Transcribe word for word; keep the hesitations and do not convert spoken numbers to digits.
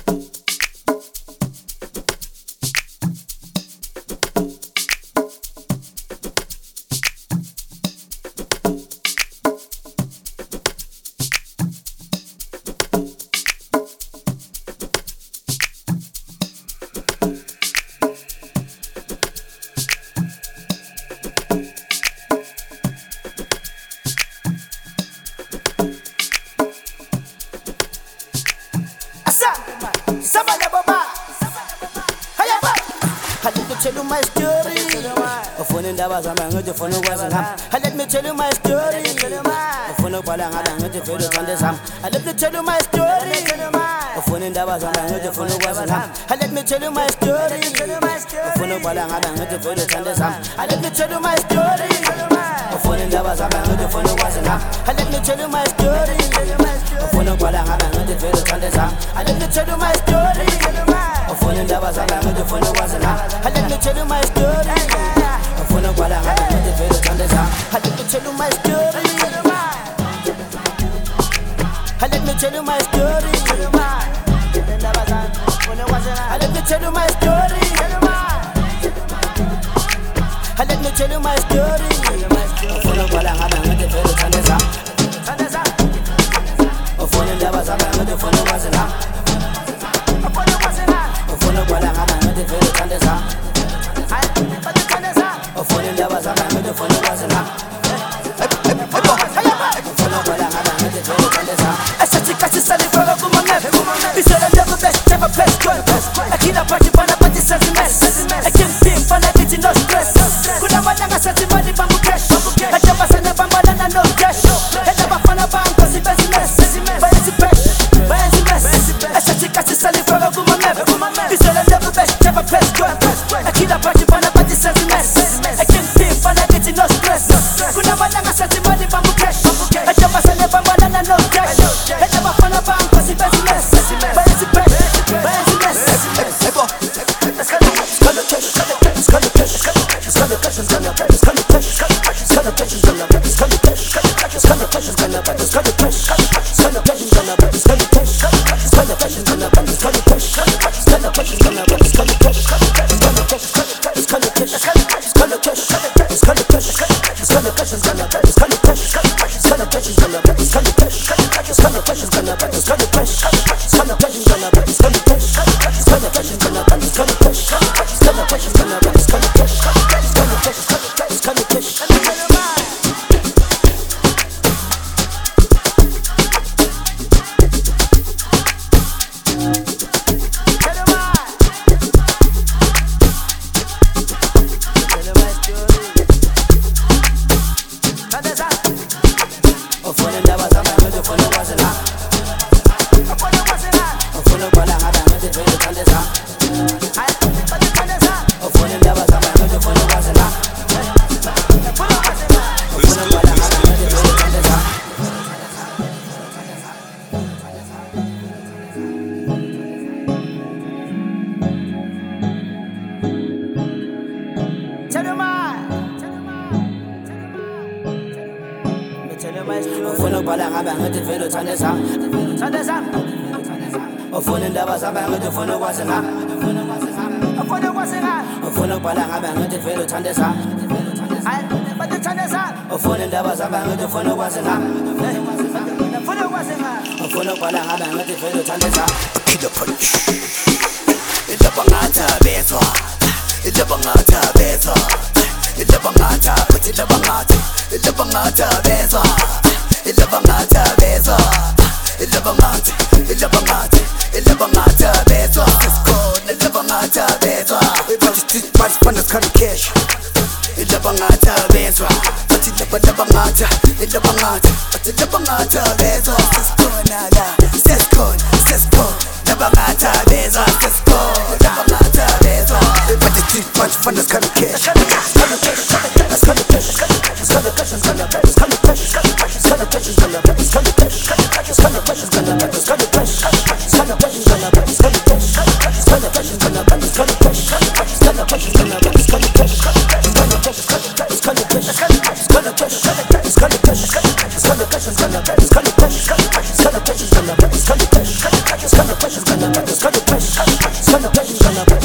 Let me tell you my story. Ufuna ukubhala ngala ngithi vele uthande sami. Let me tell you my story. Ufuna indaba zami ngithi ufuna ukwazi ngami. Let me tell you my story. Ufuna ukubhala ngala ngithi vele uthande sami. Let me tell you my story. Ufuna indaba zami ngithi ufuna ukwazi ngami. Let me tell you my story. Ufuna ukubhala ngala ngithi vele uthande sami. Let me tell you my story. Ufuna indaba zami ngithi ufuna ukwazi ngami. Let me tell you my story. Ufuna ukubhala ngala ngithi vele uthande sami. Let me tell you my story. Let me tell you my story. Let me tell you my story. Let me tell you my story. Ufuna ukubhala ngala ngithi vele uthande sami. Ufuna indaba zami ngithi ufuna ukwazi ngami. Ufuna ukubhala ngala ngithi vele uthande sami. Ufuna indaba zami ngithi ufuna ukwazi ngami. I kill a party for a party says mess. I can't pay for a getting no stress. Could I want to set money bamboo cash? I never send a bamboo and no cash. I never found a bank because it's business. But it's a pesh, but it's a mess. I said you catch a selling for a woman. You said I never best, never press good. I kill a party for a party says mess. I can't pay for a getting no stress. Could I want to set money bamboo cash? I never send a bamboo and no cash. I never found a bank because it's business. But it's a pesh, but it's a mess. Ufuna ukubhala ngaba ngithi vele uthande sami. Uthande sami. Ufuna indaba zami ngithi ufuna ukwazi ngami. Ufuna ukwazi ngami. Ufuna ukubhala ngaba ngithi vele uthande sami. Hayi, bathi uthande sami. Ufuna indaba zami ngithi ufuna ukwazi ngami. Ufuna ukwazi ngami. Ufuna ukubhala ngaba ngithi vele uthande sami. Killer punch. Indaba ngathi bezwa. Indaba ngathi bezwa. Indaba ngathi, but indaba ngathi. Indaba ngathi bezwa. Indaba ngathi bezwa. Indaba ngathi, indaba ngathi, indaba ngathi bezwa. Sikhona indaba ngathi bezwa. Bathi street bathi fana sikhanda cash. Indaba ngathi bezwa. Bathi indaba indaba ngathi, indaba ngathi, bathi indaba ngathi bezwa. Sikhona la, sikhona, sikhona. Indaba ngathi bezwa. Sikhona, indaba ngathi bezwa. Bathi street bathi fana sikhanda cash. It's pressure, skanda pressure, skanda pressure, skanda pressure, skanda pressure.